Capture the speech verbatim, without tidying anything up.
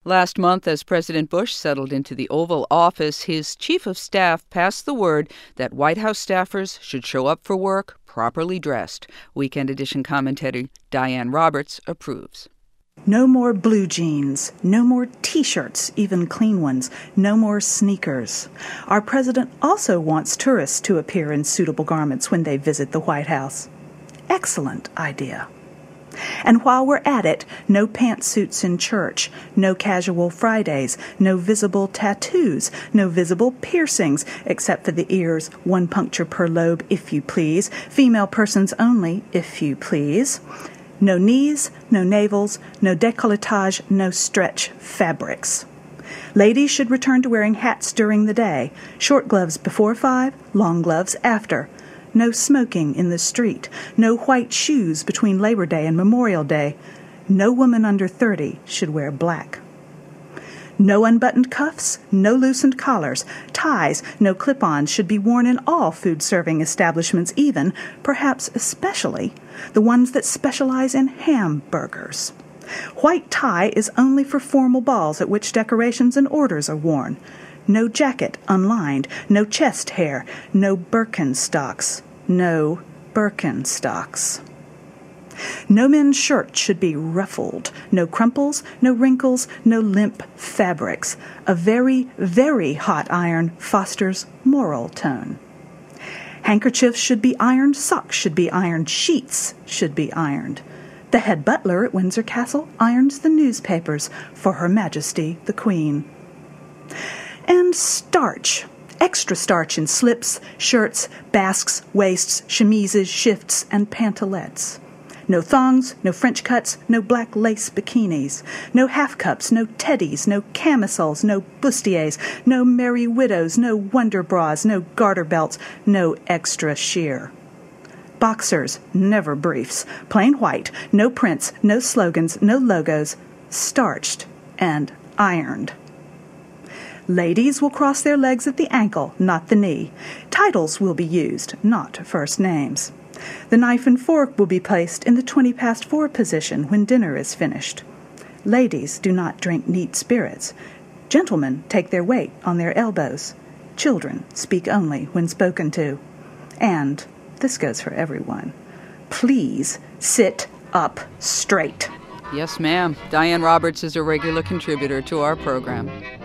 Last month, as President Bush settled into the Oval Office, his chief of staff passed the word that White House staffers should show up for work properly dressed. Weekend Edition commentator Diane Roberts approves. No more blue jeans, no more T-shirts, even clean ones, no more sneakers. Our president also wants tourists to appear in suitable garments when they visit the White House. Excellent idea. And while we're at it, no pantsuits in church, no casual Fridays, no visible tattoos, no visible piercings, except for the ears, one puncture per lobe, if you please, female persons only, if you please. No knees, no navels, no décolletage, no stretch fabrics. Ladies should return to wearing hats during the day, short gloves before five, long gloves after. No smoking in the street, no white shoes between Labor Day and Memorial Day. No woman under thirty should wear black. No unbuttoned cuffs, no loosened collars, ties, no clip-ons should be worn in all food-serving establishments, even, perhaps especially, the ones that specialize in hamburgers. White tie is only for formal balls at which decorations and orders are worn. No jacket unlined, no chest hair, no Birkenstocks, no Birkenstocks. No men's shirt should be ruffled, no crumples, no wrinkles, no limp fabrics. A very, very hot iron fosters moral tone. Handkerchiefs should be ironed, socks should be ironed, sheets should be ironed. The head butler at Windsor Castle irons the newspapers for Her Majesty the Queen. And starch. Extra starch in slips, shirts, basques, waists, chemises, shifts, and pantalettes. No thongs, no French cuts, no black lace bikinis, no half cups, no teddies, no camisoles, no bustiers, no merry widows, no wonder bras, no garter belts, no extra sheer. Boxers, never briefs, plain white, no prints, no slogans, no logos, starched and ironed. Ladies will cross their legs at the ankle, not the knee. Titles will be used, not first names. The knife and fork will be placed in the twenty past four position when dinner is finished. Ladies do not drink neat spirits. Gentlemen take their weight on their elbows. Children speak only when spoken to. And, this goes for everyone, please sit up straight. Yes, ma'am. Diane Roberts is a regular contributor to our program.